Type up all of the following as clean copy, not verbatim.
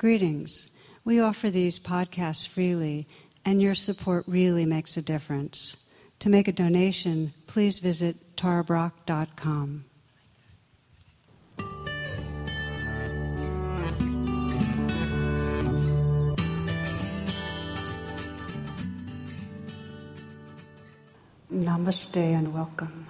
Greetings. We offer these podcasts freely, and your support really makes a difference. To make a donation, please visit tarabrach.com. Namaste and welcome.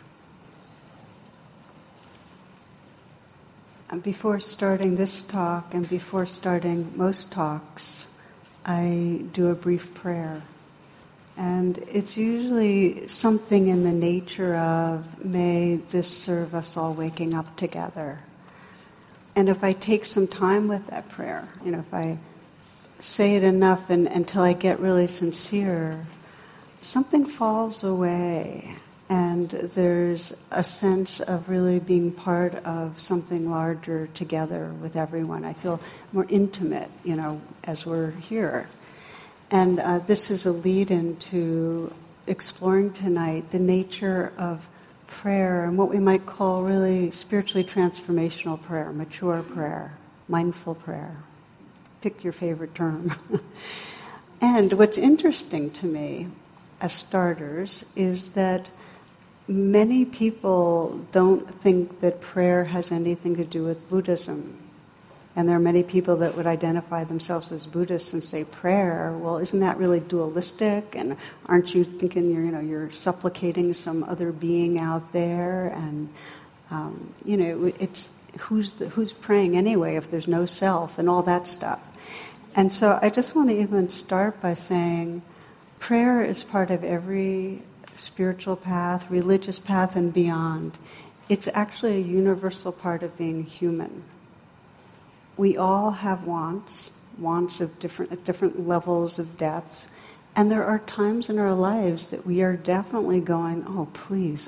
Before starting this talk and before starting most talks, I do a brief prayer. And it's usually something in the nature of, may this serve us all waking up together. And if I take some time with that prayer, if I say it enough until I get really sincere, something falls away. And there's a sense of really being part of something larger together with everyone. I feel more intimate, as we're here. And this is a lead-in to exploring tonight the nature of prayer and what we might call really spiritually transformational prayer, mature prayer, mindful prayer. Pick your favorite term. And what's interesting to me, as starters, is that many people don't think that prayer has anything to do with Buddhism. And there are many people that would identify themselves as Buddhists and say prayer, well, isn't that really dualistic? And aren't you thinking you're supplicating some other being out there? And, it's who's praying anyway if there's no self and all that stuff. And so I just want to even start by saying prayer is part of every spiritual path, religious path, and beyond. It's actually a universal part of being human. We all have wants of different levels of depths, and there are times in our lives that we are definitely going, oh please,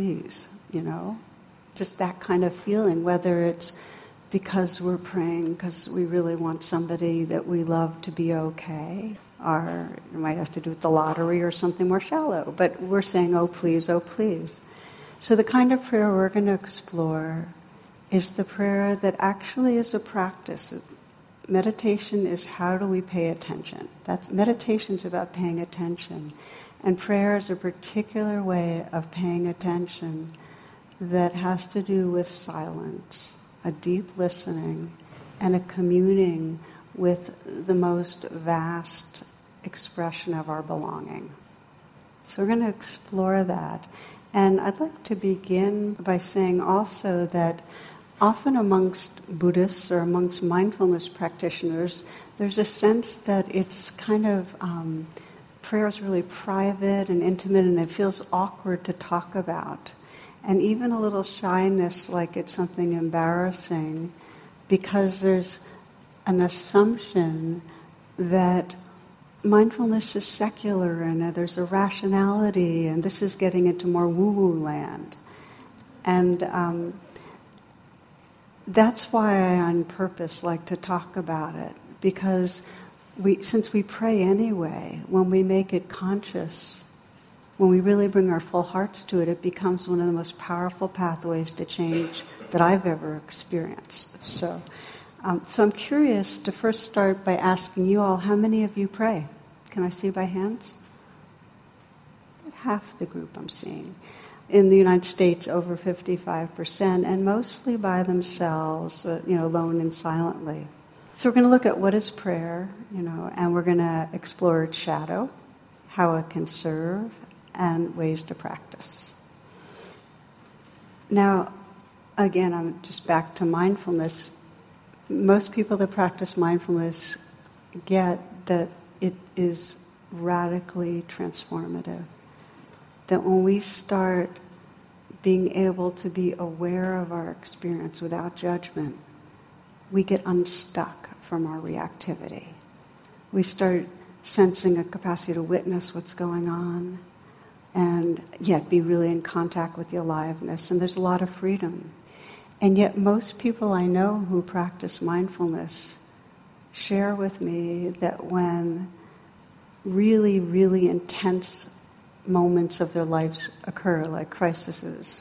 just that kind of feeling, whether it's because we're praying because we really want somebody that we love to be okay, or it might have to do with the lottery or something more shallow, but we're saying, oh please, oh please. So the kind of prayer we're going to explore is the prayer that actually is a practice. Meditation is how do we pay attention. Meditation's about paying attention. And prayer is a particular way of paying attention that has to do with silence, a deep listening, and a communing with the most vast expression of our belonging. So we're going to explore that. And I'd like to begin by saying also that often amongst Buddhists or amongst mindfulness practitioners, there's a sense that it's kind of, prayer is really private and intimate and it feels awkward to talk about. And even a little shyness, like it's something embarrassing, because there's an assumption that mindfulness is secular and there's a rationality, and this is getting into more woo-woo land. And that's why I on purpose like to talk about it, because since we pray anyway, when we make it conscious, when we really bring our full hearts to it, it becomes one of the most powerful pathways to change that I've ever experienced. So I'm curious to first start by asking you all, how many of you pray? Can I see by hands? Half the group I'm seeing. In the United States, over 55%, and mostly by themselves, alone and silently. So we're going to look at what is prayer, and we're going to explore its shadow, how it can serve, and ways to practice. Now, again, I'm just back to mindfulness. Most people that practice mindfulness get that it is radically transformative. That when we start being able to be aware of our experience without judgment, we get unstuck from our reactivity. We start sensing a capacity to witness what's going on and yet be really in contact with the aliveness. And there's a lot of freedom. And yet most people I know who practice mindfulness share with me that when really, really intense moments of their lives occur, like crises,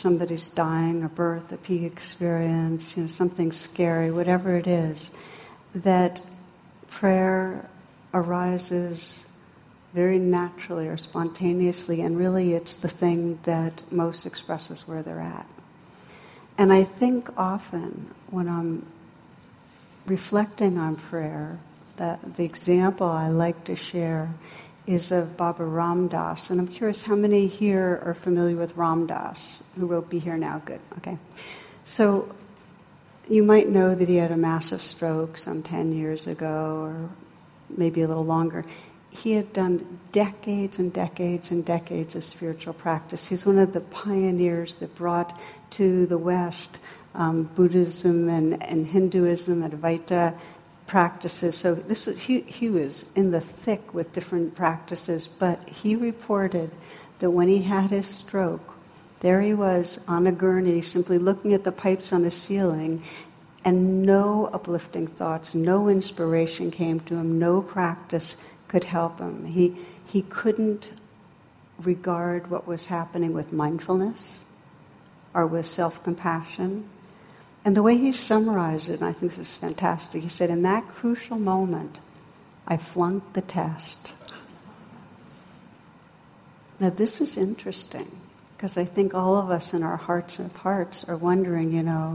somebody's dying, a birth, a peak experience, something scary, whatever it is, that prayer arises very naturally or spontaneously, and really it's the thing that most expresses where they're at. And I think often when I'm reflecting on prayer, that the example I like to share is of Baba Ram Dass. And I'm curious how many here are familiar with Ram Dass, who wrote Be Here Now? Good, okay. So you might know that he had a massive stroke some 10 years ago, or maybe a little longer. He had done decades and decades and decades of spiritual practice. He's one of the pioneers that brought to the West Buddhism and Hinduism, Advaita practices. So he was in the thick with different practices, but he reported that when he had his stroke, there he was on a gurney, simply looking at the pipes on the ceiling, and no uplifting thoughts, no inspiration came to him, no practice could help him. He couldn't regard what was happening with mindfulness or with self-compassion. And the way he summarized it, and I think this is fantastic, he said, in that crucial moment, I flunked the test. Now this is interesting, because I think all of us in our hearts of hearts are wondering,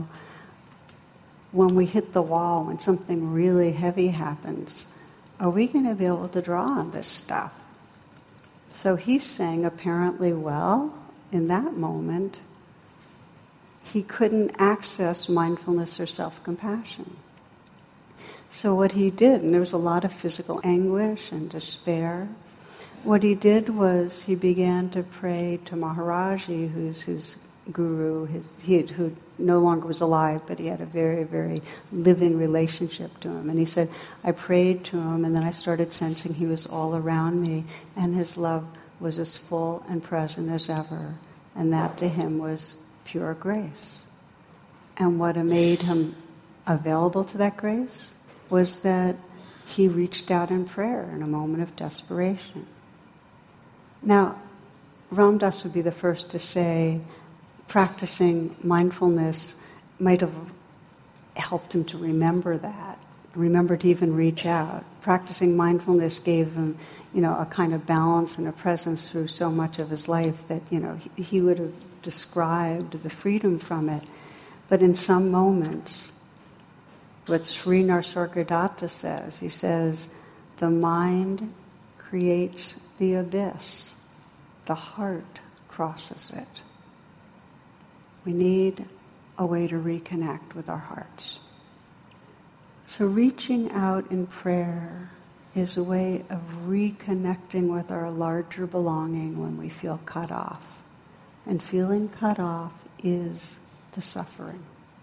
when we hit the wall, when something really heavy happens, are we going to be able to draw on this stuff? So he's saying apparently, well, in that moment, he couldn't access mindfulness or self-compassion. So what he did, and there was a lot of physical anguish and despair, what he did was he began to pray to Maharaji, who's his guru, who no longer was alive, but he had a very, very living relationship to him. And he said, I prayed to him, and then I started sensing he was all around me, and his love was as full and present as ever. And that to him was pure grace. And what made him available to that grace was that he reached out in prayer in a moment of desperation. Now, Ram Dass would be the first to say practicing mindfulness might have helped him to remember that, remember to even reach out. Practicing mindfulness gave him, a kind of balance and a presence through so much of his life that, he would have described the freedom from it. But in some moments, what Sri Nisargadatta says, he says, the mind creates the abyss, the heart crosses it. We need a way to reconnect with our hearts. So reaching out in prayer is a way of reconnecting with our larger belonging when we feel cut off. And feeling cut off is the suffering.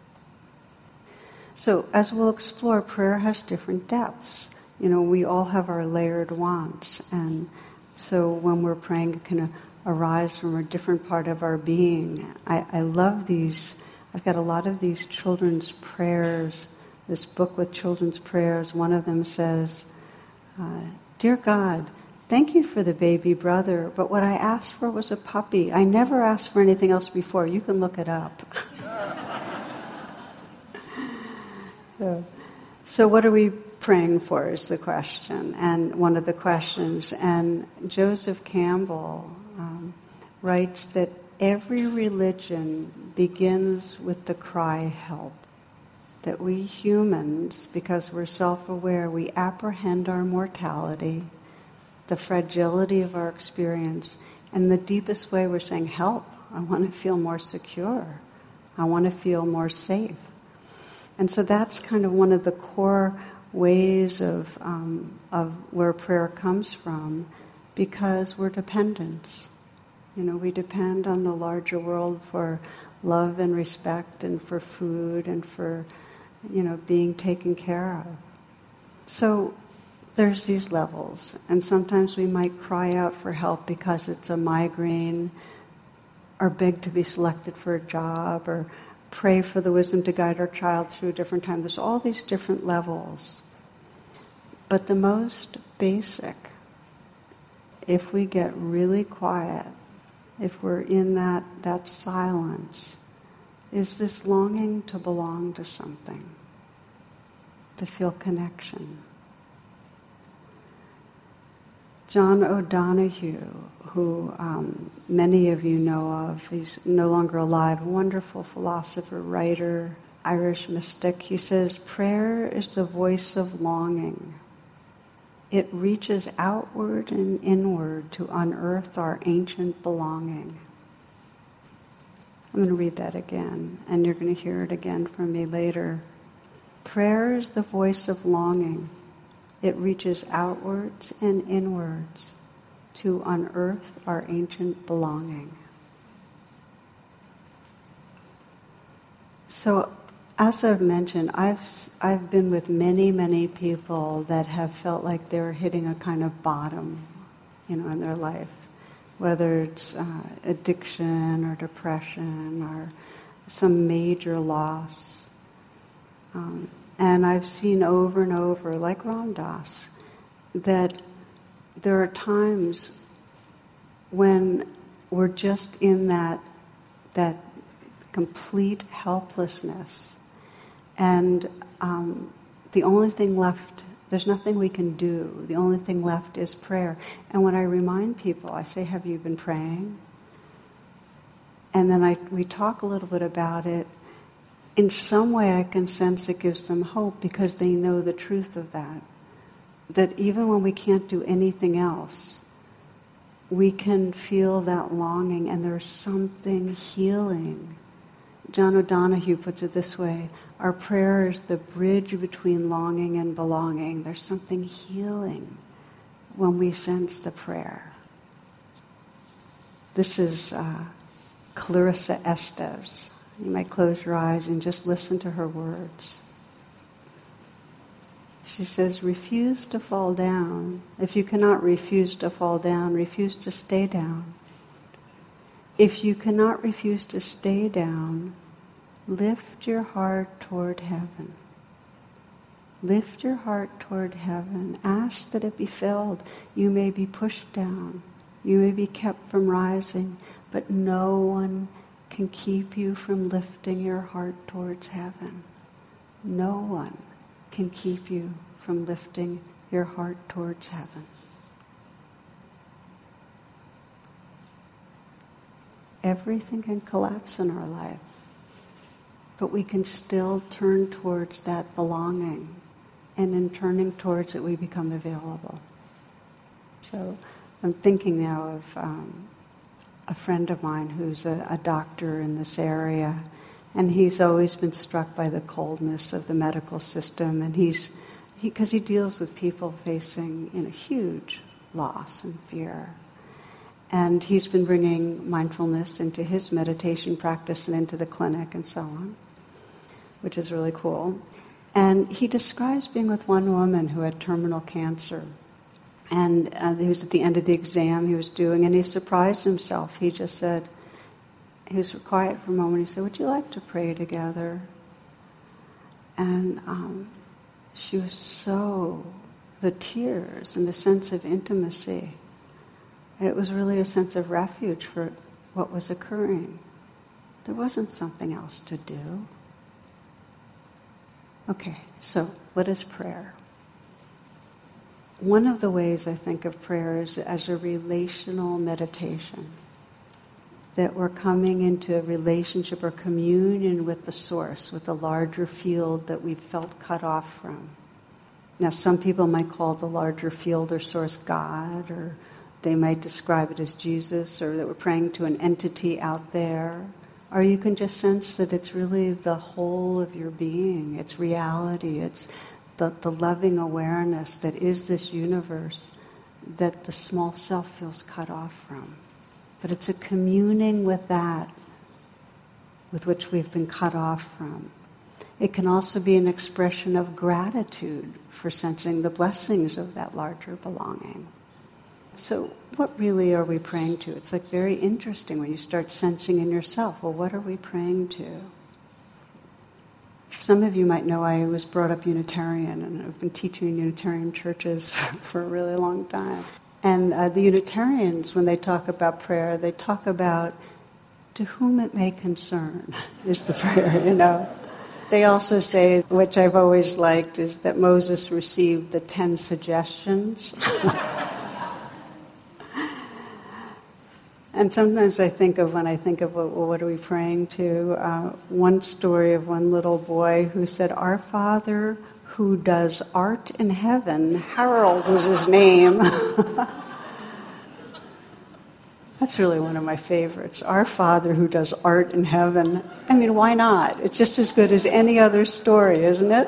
So as we'll explore, prayer has different depths. We all have our layered wants. And so when we're praying, it can arise from a different part of our being. I love these. I've got a lot of these children's prayers, this book with children's prayers. One of them says, Dear God, thank you for the baby brother, but what I asked for was a puppy. I never asked for anything else before. You can look it up. So what are we praying for is the question, and one of the questions. And Joseph Campbell writes that every religion begins with the cry, help. That we humans, because we're self-aware, we apprehend our mortality, the fragility of our experience, and the deepest way we're saying, help, I want to feel more secure. I want to feel more safe. And so that's kind of one of the core ways of where prayer comes from, because we're dependents. We depend on the larger world for love and respect and for food and for, being taken care of. So there's these levels, and sometimes we might cry out for help because it's a migraine, or beg to be selected for a job, or pray for the wisdom to guide our child through a different time. There's all these different levels. But the most basic, if we get really quiet, if we're in that silence, is this longing to belong to something. to feel connection. John O'Donohue, who many of you know of, he's no longer alive, a wonderful philosopher, writer, Irish mystic. He says, prayer is the voice of longing. It reaches outward and inward to unearth our ancient belonging. I'm going to read that again, and you're going to hear it again from me later. Prayer is the voice of longing. It reaches outwards and inwards to unearth our ancient belonging. So, as I've mentioned, I've been with many people that have felt like they were hitting a kind of bottom, in their life, whether it's addiction or depression or some major loss. And I've seen over and over, like Ram Dass, that there are times when we're just in that complete helplessness. And the only thing left, there's nothing we can do. The only thing left is prayer. And when I remind people, I say, have you been praying? And then we talk a little bit about it. In some way I can sense it gives them hope because they know the truth of that. That even when we can't do anything else, we can feel that longing and there's something healing. John O'Donohue puts it this way, our prayer is the bridge between longing and belonging. There's something healing when we sense the prayer. This is Clarissa Estes. You might close your eyes and just listen to her words. She says, refuse to fall down. If you cannot refuse to fall down, refuse to stay down. If you cannot refuse to stay down, lift your heart toward heaven. Lift your heart toward heaven. Ask that it be filled. You may be pushed down. You may be kept from rising, but no one can keep you from lifting your heart towards heaven. No one can keep you from lifting your heart towards heaven. Everything can collapse in our life, but we can still turn towards that belonging, and in turning towards it we become available. So I'm thinking now of a friend of mine who's a doctor in this area, and he's always been struck by the coldness of the medical system, and because he deals with people facing huge loss and fear. And he's been bringing mindfulness into his meditation practice and into the clinic and so on, which is really cool. And he describes being with one woman who had terminal cancer. And he was at the end of the exam he was doing, and he surprised himself. He just said, he was quiet for a moment, he said, would you like to pray together? And she was the tears and the sense of intimacy. It was really a sense of refuge for what was occurring. There wasn't something else to do. Okay, so what is prayer? One of the ways I think of prayer is as a relational meditation, that we're coming into a relationship or communion with the source, with the larger field that we've felt cut off from. Now, some people might call the larger field or source God, or they might describe it as Jesus, or that we're praying to an entity out there. Or you can just sense that it's really the whole of your being. It's reality. It's the loving awareness that is this universe that the small self feels cut off from. But it's a communing with that with which we've been cut off from. It can also be an expression of gratitude for sensing the blessings of that larger belonging. So what really are we praying to? It's like very interesting when you start sensing in yourself, well, what are we praying to? Some of you might know I was brought up Unitarian, and I've been teaching in Unitarian churches for a really long time. And the Unitarians, when they talk about prayer, they talk about to whom it may concern is the prayer, They also say, which I've always liked, is that Moses received the 10 suggestions. And sometimes when I think of, well, what are we praying to? One story of one little boy who said, "Our Father who does art in heaven," Harold was his name. That's really one of my favorites. "Our Father who does art in heaven." I mean, why not? It's just as good as any other story, isn't it?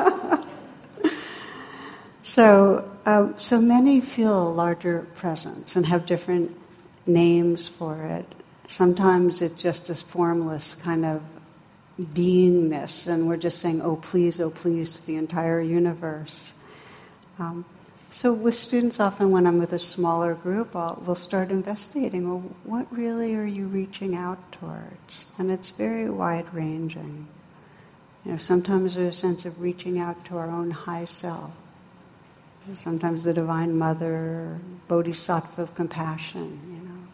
So many feel a larger presence and have different names for it. Sometimes it's just this formless kind of beingness, and we're just saying, oh please, to the entire universe. So with students, often when I'm with a smaller group, we'll start investigating, well, what really are you reaching out towards? And it's very wide-ranging. Sometimes there's a sense of reaching out to our own high self. Sometimes the Divine Mother, Bodhisattva of compassion,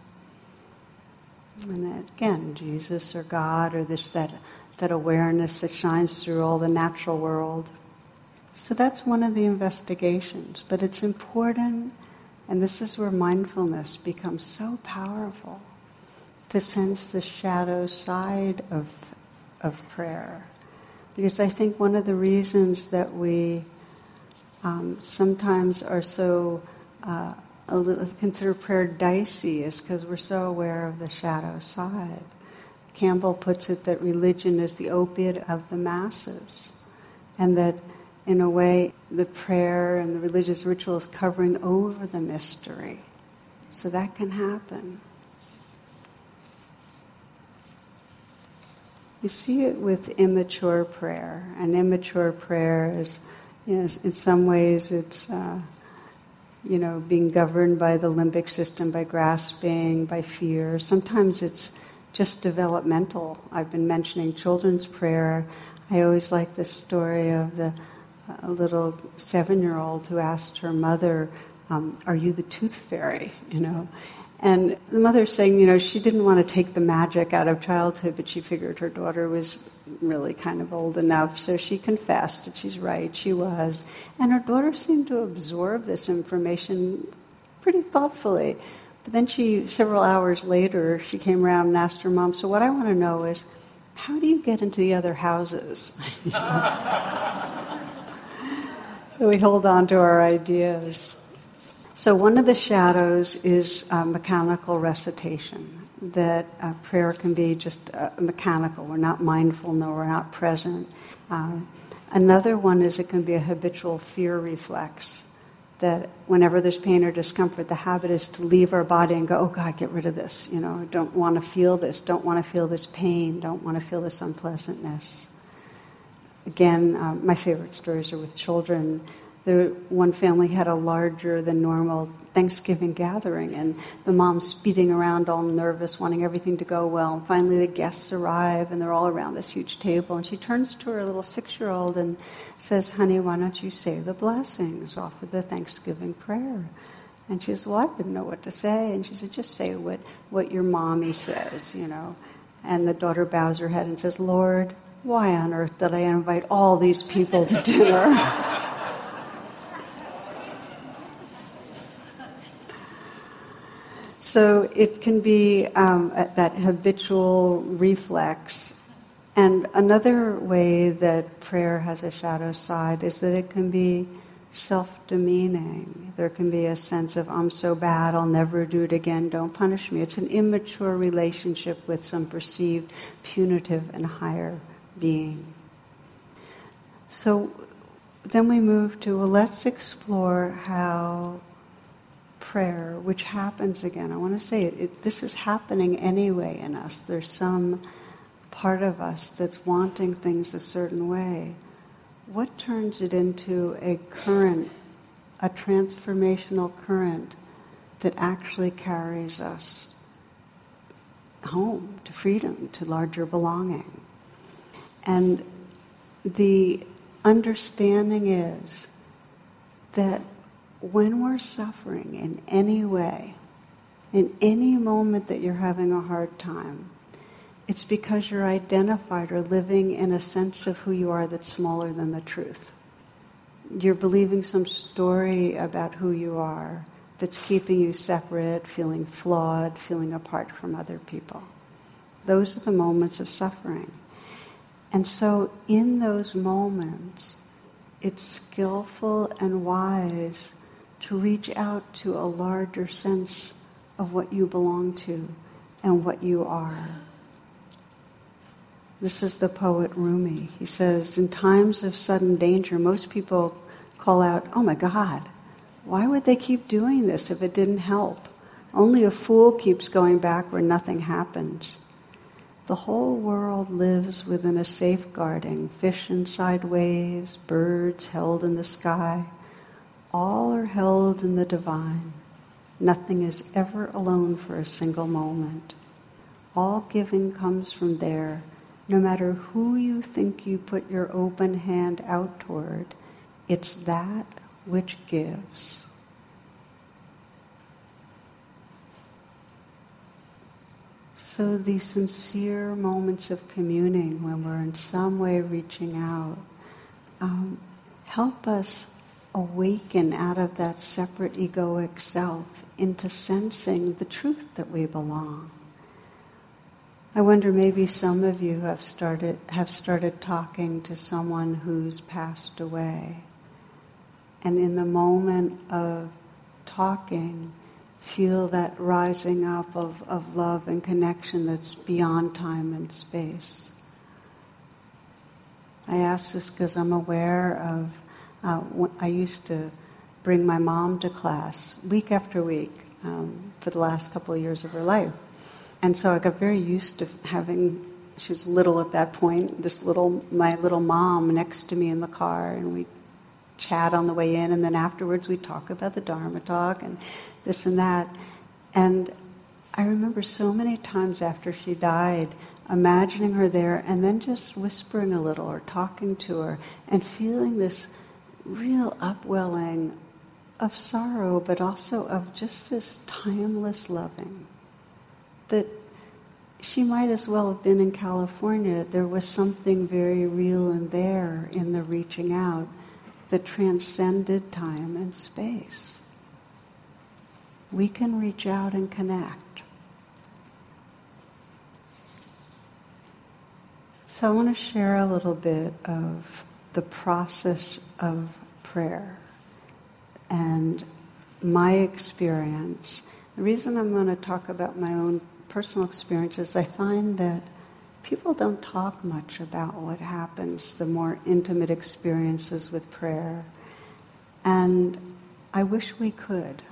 And then, again, Jesus or God, or that awareness that shines through all the natural world. So that's one of the investigations. But it's important, and this is where mindfulness becomes so powerful, to sense the shadow side of prayer. Because I think one of the reasons that we sometimes are so consider prayer dicey is because we're so aware of the shadow side. Campbell puts it that religion is the opiate of the masses, and that in a way the prayer and the religious ritual is covering over the mystery. So that can happen. You see it with immature prayer, and immature prayer is, in some ways it's being governed by the limbic system, by grasping, by fear. Sometimes it's just developmental. I've been mentioning children's prayer. I always like the story of a little 7-year-old who asked her mother, "Are you the tooth fairy?" And the mother saying, she didn't want to take the magic out of childhood, but she figured her daughter was really kind of old enough, so she confessed that she's right, she was. And her daughter seemed to absorb this information pretty thoughtfully. But then several hours later, she came around and asked her mom, "So what I want to know is, how do you get into the other houses?" So we hold on to our ideas. So one of the shadows is mechanical recitation, that prayer can be just mechanical. We're not mindful, no, we're not present. Another one is it can be a habitual fear reflex, that whenever there's pain or discomfort, the habit is to leave our body and go, oh God, get rid of this. Don't want to feel this, don't want to feel this pain, don't want to feel this unpleasantness. Again, my favorite stories are with children. One family had a larger than normal Thanksgiving gathering, and the mom's speeding around all nervous, wanting everything to go well. And finally the guests arrive, and they're all around this huge table. And she turns to her little 6-year-old and says, "Honey, why don't you say the blessings, offer the Thanksgiving prayer?" And she says, "Well, I didn't know what to say." And she said, "Just say what your mommy says, And the daughter bows her head and says, "Lord, why on earth did I invite all these people to dinner?" So it can be that habitual reflex. And another way that prayer has a shadow side is that it can be self-demeaning. There can be a sense of, I'm so bad, I'll never do it again, don't punish me. It's an immature relationship with some perceived punitive and higher being. So then we move to, well, let's explore how prayer, which happens again. I want to say this is happening anyway in us. There's some part of us that's wanting things a certain way. What turns it into a current, a transformational current that actually carries us home, to freedom, to larger belonging? And the understanding is that when we're suffering in any way, in any moment that you're having a hard time, it's because you're identified or living in a sense of who you are that's smaller than the truth. You're believing some story about who you are that's keeping you separate, feeling flawed, feeling apart from other people. Those are the moments of suffering. And so in those moments, it's skillful and wise to reach out to a larger sense of what you belong to and what you are. This is the poet Rumi. He says, in times of sudden danger, most people call out, "Oh my God, why would they keep doing this if it didn't help? Only a fool keeps going back where nothing happens." The whole world lives within a safeguarding, fish inside waves, birds held in the sky. All are held in the divine. Nothing is ever alone for a single moment. All giving comes from there. No matter who you think you put your open hand out toward, it's that which gives. So these sincere moments of communing, when we're in some way reaching out, help us awaken out of that separate egoic self into sensing the truth that we belong. I wonder, maybe some of you have started talking to someone who's passed away, and in the moment of talking, feel that rising up of love and connection that's beyond time and space. I ask this because I'm aware of, I used to bring my mom to class week after week for the last couple of years of her life. And so I got very used to having, she was little at that point, my little mom next to me in the car, and we chat on the way in, and then afterwards we talk about the Dharma talk and this and that. And I remember so many times after she died, imagining her there and then just whispering a little or talking to her and feeling this real upwelling of sorrow, but also of just this timeless loving. That she might as well have been in California. There was something very real in there in the reaching out that transcended time and space. We can reach out and connect. So I want to share a little bit of the process of prayer and my experience. The reason I'm going to talk about my own personal experience is I find that people don't talk much about what happens, the more intimate experiences with prayer. And I wish we could.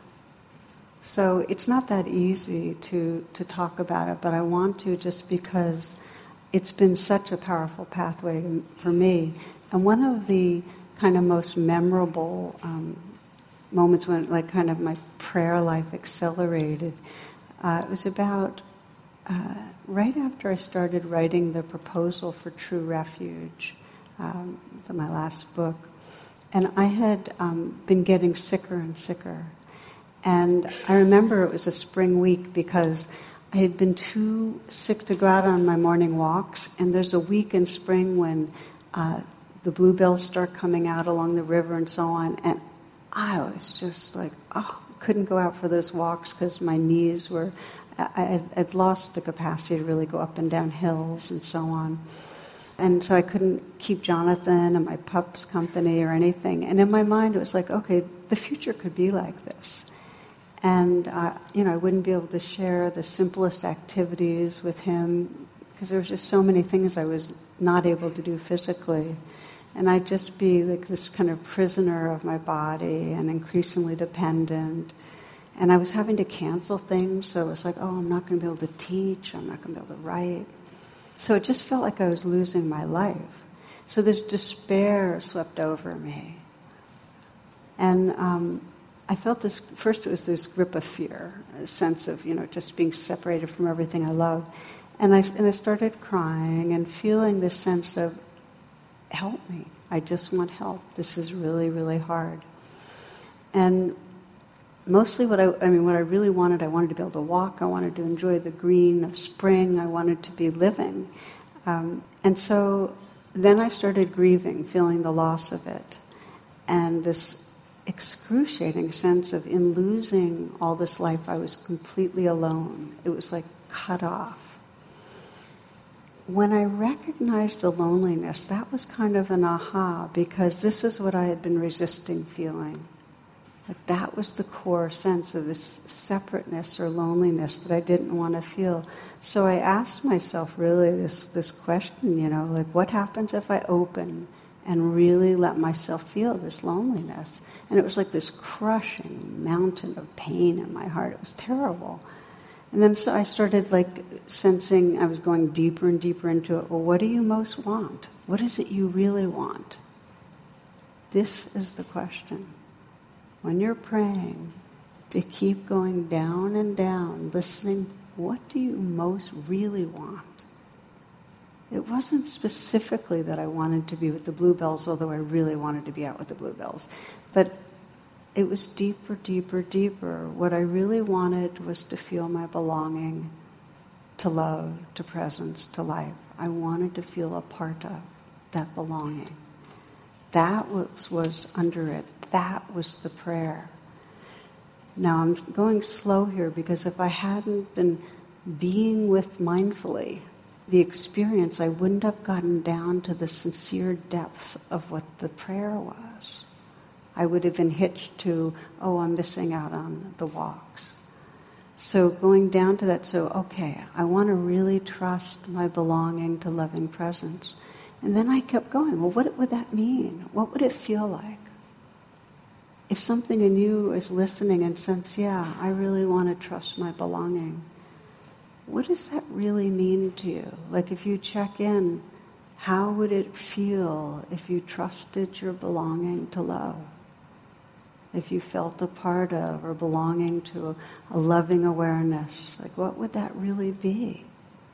So it's not that easy to talk about it, but I want to, just because it's been such a powerful pathway for me. And one of the kind of most memorable moments when, like, kind of my prayer life accelerated, it was about right after I started writing the proposal for True Refuge, my last book. And I had been getting sicker and sicker. And I remember it was a spring week because I had been too sick to go out on my morning walks. And there's a week in spring when the bluebells start coming out along the river and so on. And I was just like, couldn't go out for those walks because my knees were, I'd lost the capacity to really go up and down hills and so on. And so I couldn't keep Jonathan and my pups company or anything. And in my mind it was like, okay, the future could be like this. And, I wouldn't be able to share the simplest activities with him because there was just so many things I was not able to do physically. And I'd just be like this kind of prisoner of my body and increasingly dependent. And I was having to cancel things, so it was like, I'm not going to be able to teach, I'm not going to be able to write. So it just felt like I was losing my life. So this despair swept over me. And I felt this, first it was this grip of fear, a sense of, just being separated from everything I loved. And I started crying and feeling this sense of, help me, I just want help. This is really, really hard. And mostly what I really wanted, I wanted to be able to walk, I wanted to enjoy the green of spring, I wanted to be living. And so then I started grieving, feeling the loss of it. And this excruciating sense of, in losing all this life, I was completely alone. It was like cut off. When I recognized the loneliness, that was kind of an aha, because this is what I had been resisting feeling. Like that was the core sense of this separateness or loneliness that I didn't want to feel. So I asked myself really this question, like what happens if I open and really let myself feel this loneliness? And it was like this crushing mountain of pain in my heart. It was terrible. And then so I started sensing I was going deeper and deeper into it. Well, what do you most want? What is it you really want? This is the question. When you're praying, to keep going down and down, listening, what do you most really want? It wasn't specifically that I wanted to be with the bluebells, although I really wanted to be out with the bluebells. But it was deeper, deeper, deeper. What I really wanted was to feel my belonging to love, to presence, to life. I wanted to feel a part of that belonging. That was under it. That was the prayer. Now I'm going slow here because if I hadn't been being with mindfully the experience, I wouldn't have gotten down to the sincere depth of what the prayer was. I would have been hitched to, I'm missing out on the walks. So going down to that, okay, I want to really trust my belonging to loving presence. And then I kept going, well, what would that mean? What would it feel like? If something in you is listening and says, yeah, I really want to trust my belonging, what does that really mean to you? Like if you check in, how would it feel if you trusted your belonging to love? If you felt a part of or belonging to a loving awareness, what would that really be?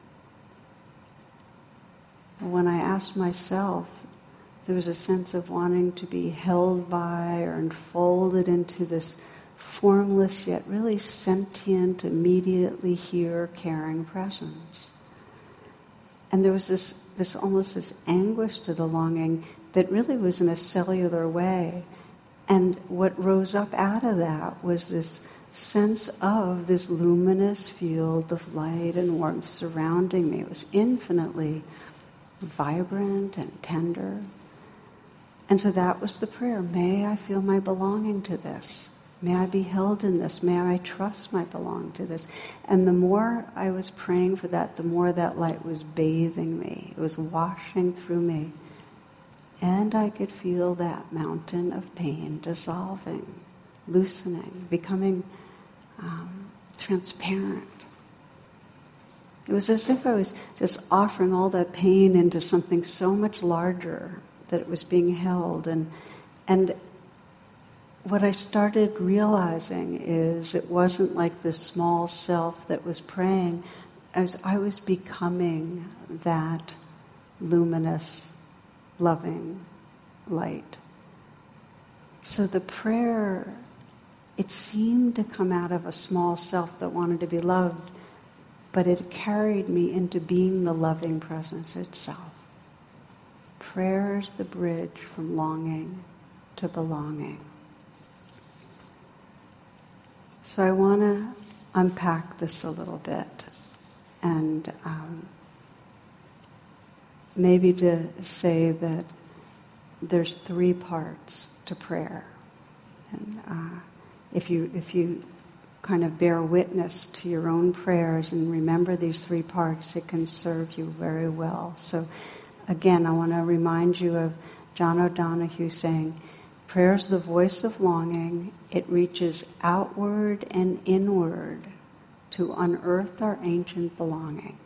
When I asked myself, there was a sense of wanting to be held by or enfolded into this formless yet really sentient, immediately here, caring presence. And there was this almost this anguish to the longing that really was in a cellular way. And what rose up out of that was this sense of this luminous field of light and warmth surrounding me. It was infinitely vibrant and tender. And so that was the prayer. May I feel my belonging to this. May I be held in this. May I trust my belonging to this. And the more I was praying for that, the more that light was bathing me. It was washing through me. And I could feel that mountain of pain dissolving, loosening, becoming transparent. It was as if I was just offering all that pain into something so much larger that it was being held. And what I started realizing is it wasn't like this small self that was praying. I was becoming that luminous, loving light. So the prayer, it seemed to come out of a small self that wanted to be loved, but it carried me into being the loving presence itself. Prayer is the bridge from longing to belonging. So I want to unpack this a little bit and maybe to say that there's 3 parts to prayer. And if you kind of bear witness to your own prayers and remember these 3 parts, it can serve you very well. So again, I want to remind you of John O'Donohue saying, prayer is the voice of longing. It reaches outward and inward to unearth our ancient belonging.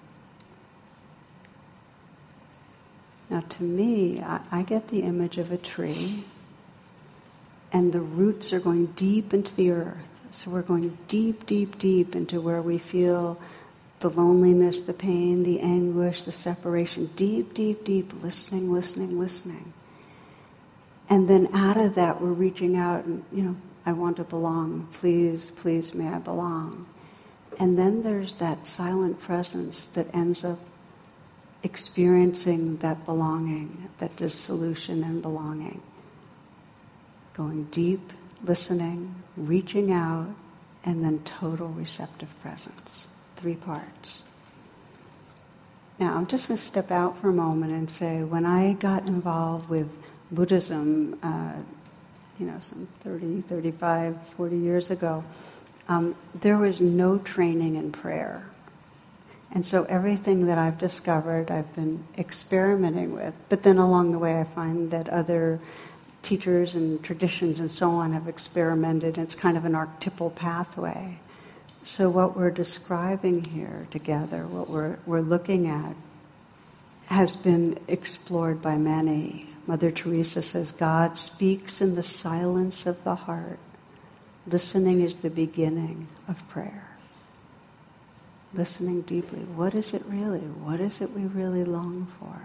Now to me, I get the image of a tree, and the roots are going deep into the earth. So we're going deep, deep, deep into where we feel the loneliness, the pain, the anguish, the separation. Deep, deep, deep, listening, listening, listening. And then out of that, we're reaching out and, I want to belong. Please, please, may I belong. And then there's that silent presence that ends up experiencing that belonging, that dissolution and belonging. Going deep, listening, reaching out, and then total receptive presence. 3 parts. Now, I'm just going to step out for a moment and say, when I got involved with Buddhism, some 30, 35, 40 years ago, there was no training in prayer. And so everything that I've discovered, I've been experimenting with. But then along the way, I find that other teachers and traditions and so on have experimented. It's kind of an archetypal pathway. So what we're describing here together, what we're looking at, has been explored by many. Mother Teresa says, God speaks in the silence of the heart. Listening is the beginning of prayer. Listening deeply. What is it really? What is it we really long for?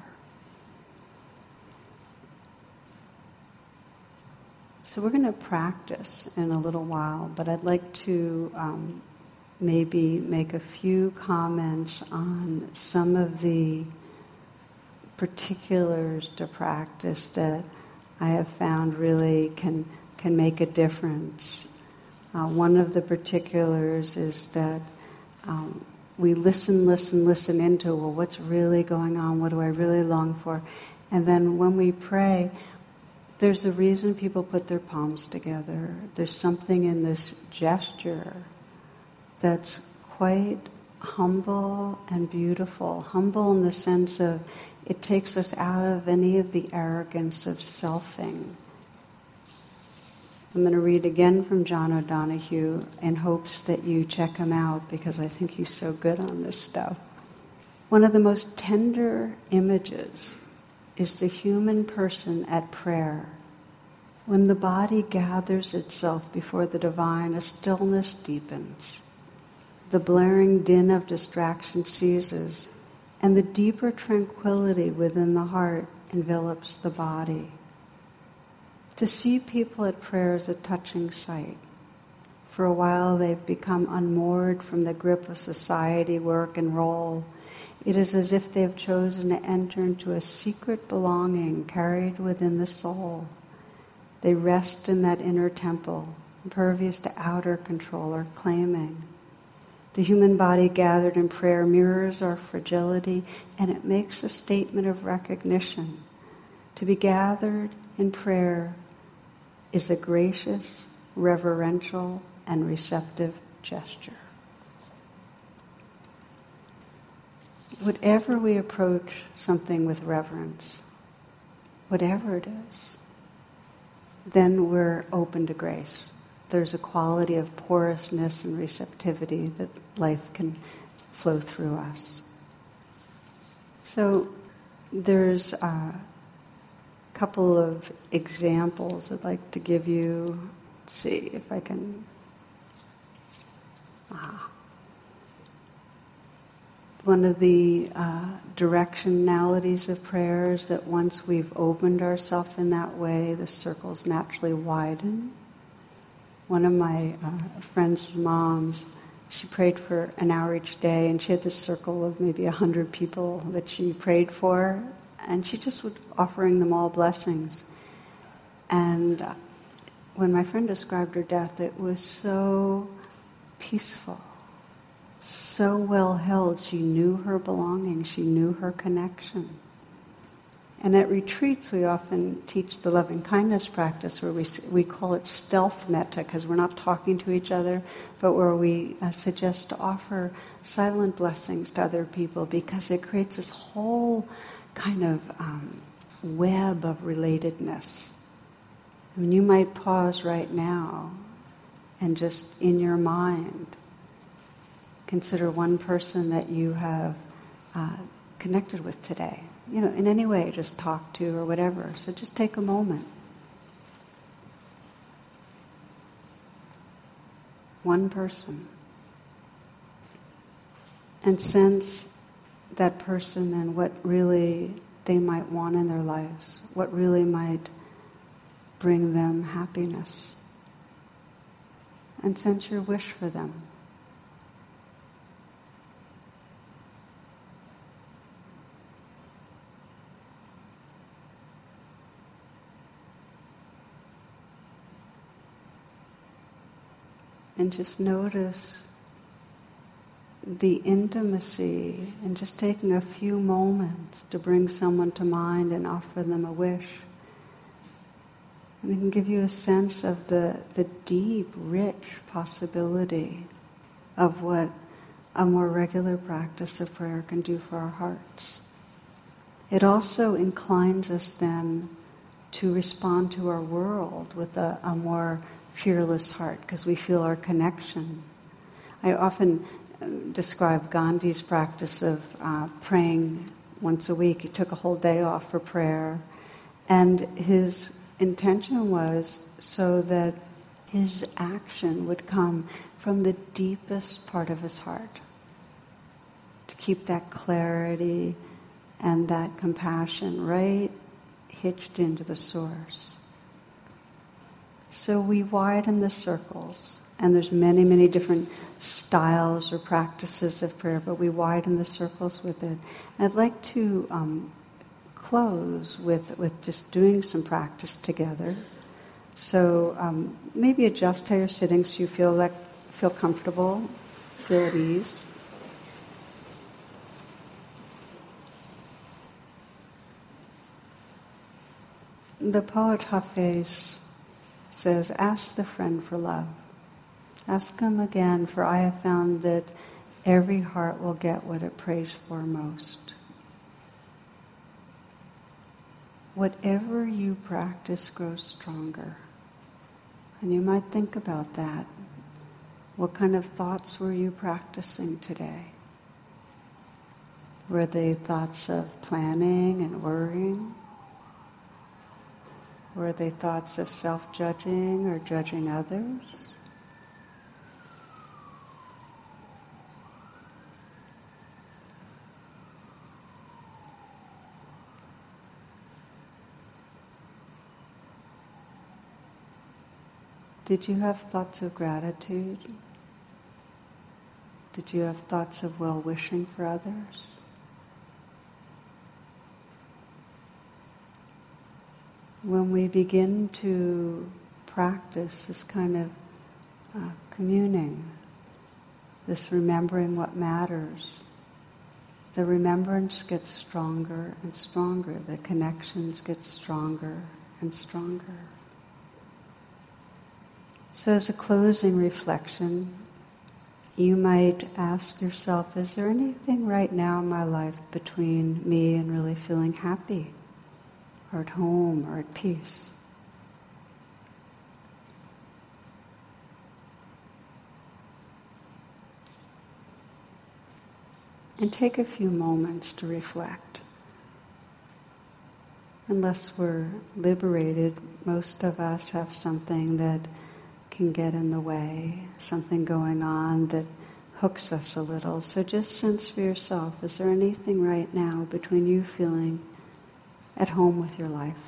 So we're going to practice in a little while, but I'd like to maybe make a few comments on some of the particulars to practice that I have found really can make a difference. One of the particulars is that we listen into, well, what's really going on? What do I really long for? And then when we pray, there's a reason people put their palms together. There's something in this gesture that's quite humble and beautiful. Humble in the sense of it takes us out of any of the arrogance of selfing. I'm going to read again from John O'Donohue in hopes that you check him out because I think he's so good on this stuff. One of the most tender images is the human person at prayer. When the body gathers itself before the divine, a stillness deepens. The blaring din of distraction ceases, and the deeper tranquility within the heart envelops the body. To see people at prayer is a touching sight. For a while they've become unmoored from the grip of society, work, and role. It is as if they have chosen to enter into a secret belonging carried within the soul. They rest in that inner temple, impervious to outer control or claiming. The human body gathered in prayer mirrors our fragility, and it makes a statement of recognition. To be gathered in prayer is a gracious, reverential, and receptive gesture. Whatever we approach something with reverence, whatever it is, then we're open to grace. There's a quality of porousness and receptivity that life can flow through us. So there's a couple of examples I'd like to give you. Let's see if I can... One of the directionalities of prayer is that once we've opened ourselves in that way, the circles naturally widen. One of my friend's moms, she prayed for an hour each day, and she had this circle of maybe 100 people that she prayed for, and she just was offering them all blessings. And when my friend described her death, it was so peaceful, so well held. She knew her belonging, she knew her connection. And at retreats, we often teach the loving kindness practice, where we call it stealth metta, because we're not talking to each other, but where we suggest to offer silent blessings to other people, because it creates this whole kind of web of relatedness. I mean, you might pause right now and just in your mind consider one person that you have connected with today. You know, in any way, just talk to or whatever. So just take a moment. One person. And sense that person and what really they might want in their lives. What really might bring them happiness. and sense your wish for them. And just notice the intimacy and just taking a few moments to bring someone to mind and offer them a wish. And it can give you a sense of the deep, rich possibility of what a more regular practice of prayer can do for our hearts. It also inclines us then to respond to our world with a more fearless heart, because we feel our connection. I often describe Gandhi's practice of praying once a week. He took a whole day off for prayer, and his intention was so that his action would come from the deepest part of his heart, to keep that clarity and that compassion right hitched into the source. So we widen the circles, and there's many, many different styles or practices of prayer, but we widen the circles with it. And I'd like to close with just doing some practice together. So maybe adjust how you're sitting so you feel comfortable, feel at ease. The poet Hafez says, ask the friend for love. Ask him again, for I have found that every heart will get what it prays for most. Whatever you practice grows stronger. And you might think about that. What kind of thoughts were you practicing today? Were they thoughts of planning and worrying? Were they thoughts of self-judging or judging others? Did you have thoughts of gratitude? Did you have thoughts of well-wishing for others? When we begin to practice this kind of communing, this remembering what matters, the remembrance gets stronger and stronger, the connections get stronger and stronger. So as a closing reflection, you might ask yourself, is there anything right now in my life between me and really feeling happy, or at home, or at peace? And take a few moments to reflect. Unless we're liberated, most of us have something that can get in the way, something going on that hooks us a little. So just sense for yourself, is there anything right now between you feeling at home with your life?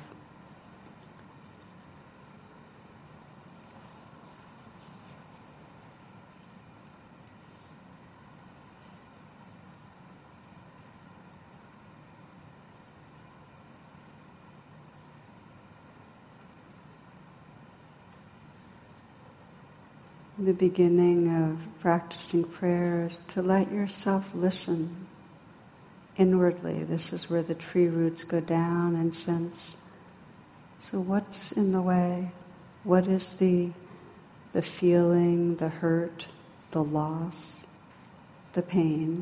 The beginning of practicing prayer is to let yourself listen inwardly. This is where the tree roots go down and sense. So what's in the way? What is the feeling, the hurt, the loss, the pain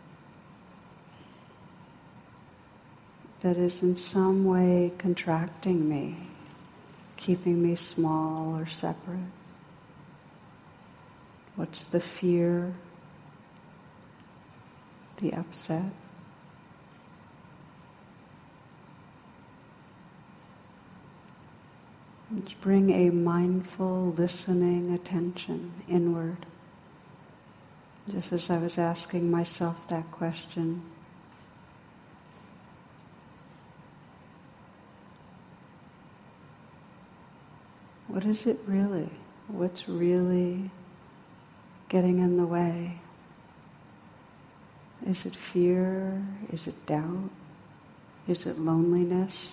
that is in some way contracting me, keeping me small or separate? What's the fear, the upset? Let's bring a mindful, listening attention inward. Just as I was asking myself that question, what is it really What's really getting in the way? Is it fear? Is it doubt? Is it loneliness?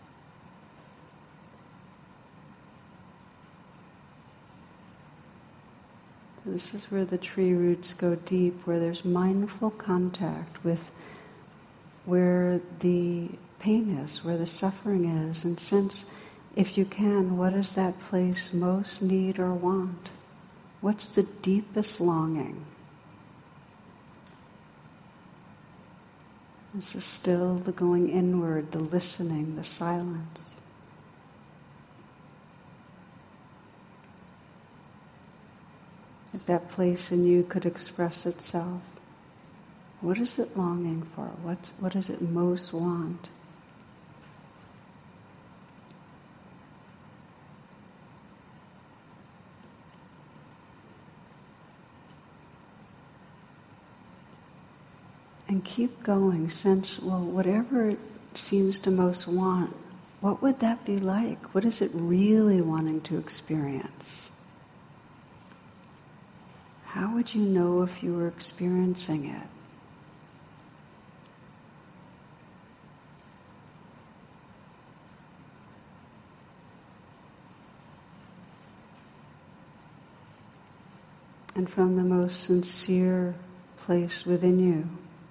This is where the tree roots go deep, where there's mindful contact with where the pain is, where the suffering is, and sense, if you can, what does that place most need or want? What's the deepest longing? This is still the going inward, the listening, the silence. If that place in you could express itself, what is it longing for? What does it most want? And keep going. Sense, well, whatever it seems to most want, what would that be like? What is it really wanting to experience? How would you know if you were experiencing it? And from the most sincere place within you,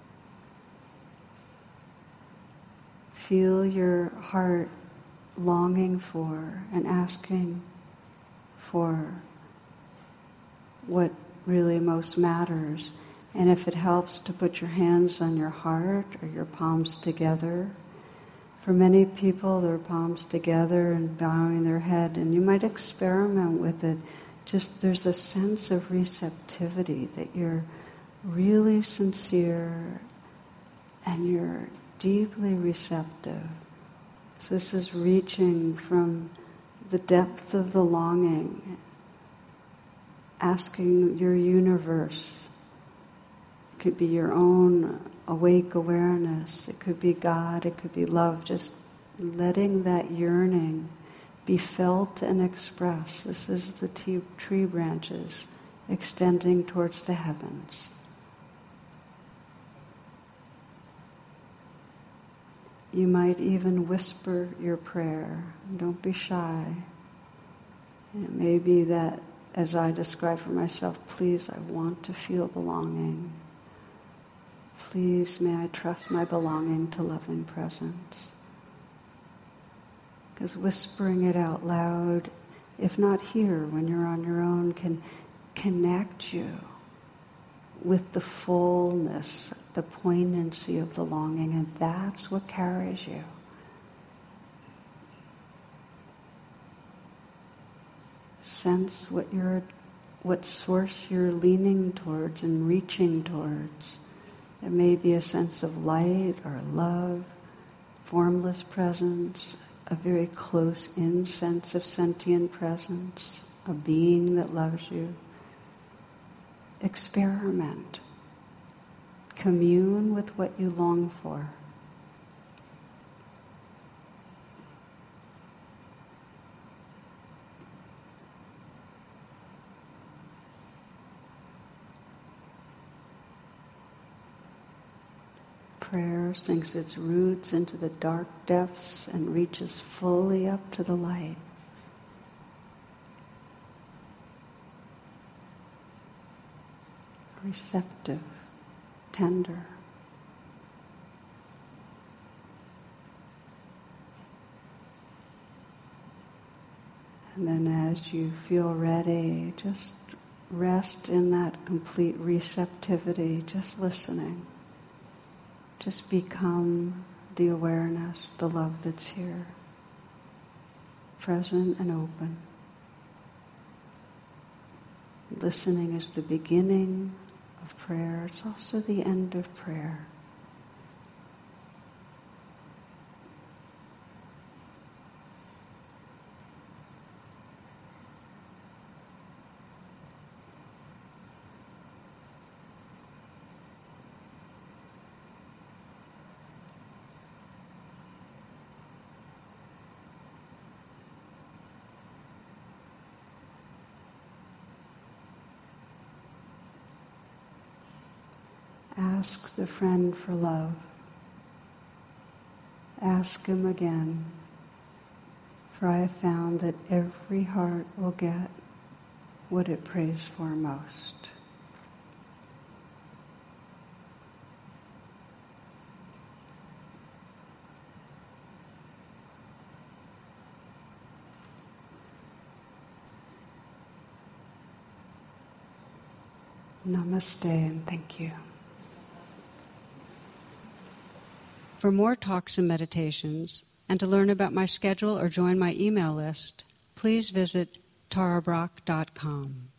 feel your heart longing for and asking for what really most matters. And if it helps to put your hands on your heart or your palms together, for many people their palms together and bowing their head, and you might experiment with it. Just there's a sense of receptivity that you're really sincere and you're deeply receptive. So this is reaching from the depth of the longing, asking your universe. It could be your own awake awareness, it could be God, it could be love, just letting that yearning be felt and expressed. This is the tree branches extending towards the heavens. You might even whisper your prayer. Don't be shy. And it may be that, as I describe for myself, please, I want to feel belonging. Please, may I trust my belonging to loving presence. Because whispering it out loud, if not here, when you're on your own, can connect you with the fullness, the poignancy of the longing, and that's what carries you. Sense what source you're leaning towards and reaching towards. There may be a sense of light or love, formless presence, a very close-in sense of sentient presence, a being that loves you. Experiment. Commune with what you long for. Prayer sinks its roots into the dark depths and reaches fully up to the light. Receptive, tender. And then as you feel ready, just rest in that complete receptivity, just listening. Just become the awareness, the love that's here, present and open. Listening is the beginning of prayer. It's also the end of prayer. ask the friend for love. Ask him again, for I have found that every heart will get what it prays for most. Namaste and thank you. For more talks and meditations, and to learn about my schedule or join my email list, please visit tarabrach.com.